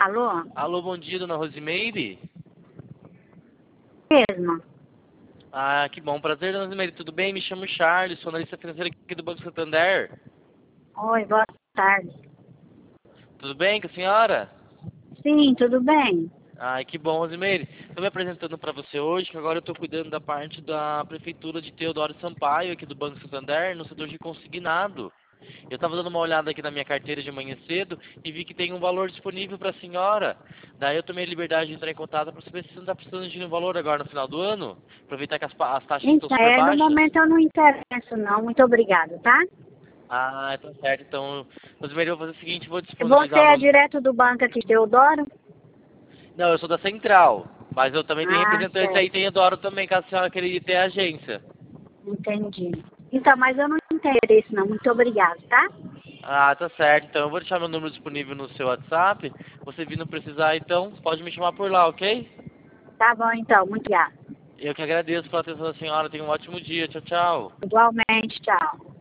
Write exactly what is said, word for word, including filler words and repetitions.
Alô? Alô, bom dia, dona Rosimeire. Mesmo. Ah, que bom. Prazer, dona Rosimeire. Tudo bem? Me chamo Charles, sou analista financeiro aqui do Banco Santander. Oi, boa tarde. Tudo bem com a senhora? Sim, tudo bem? Ai, que bom, Rosimeire. Estou me apresentando para você hoje, que agora eu estou cuidando da parte da Prefeitura de Teodoro Sampaio, aqui do Banco Santander, no setor de consignado. Eu estava dando uma olhada aqui na minha carteira de manhã cedo e vi que tem um valor disponível para a senhora. Daí eu tomei a liberdade de entrar em contato para saber se você não está precisando de um valor agora no final do ano. Aproveitar que as, pa- as taxas estão Então, super é, no baixas. momento eu não interesso não, muito obrigada, tá? Ah, tá certo. Então, Rosimeire, eu vou fazer o seguinte, vou Você disponibilizar o é nome. direto do banco aqui, Teodoro? Não, eu sou da Central, mas eu também tenho Ah, representante aí, certo, tem Adoro também, caso a senhora queira ter agência. entendi. Então, mas eu não tenho interesse não, muito obrigada, tá? Ah, tá certo. Então eu vou deixar meu número disponível no seu WhatsApp. Você vindo precisar, então, pode me chamar por lá, ok? Tá bom então, muito obrigada. Eu que agradeço pela atenção da senhora. Tenha um ótimo dia. Tchau, tchau. Igualmente, tchau.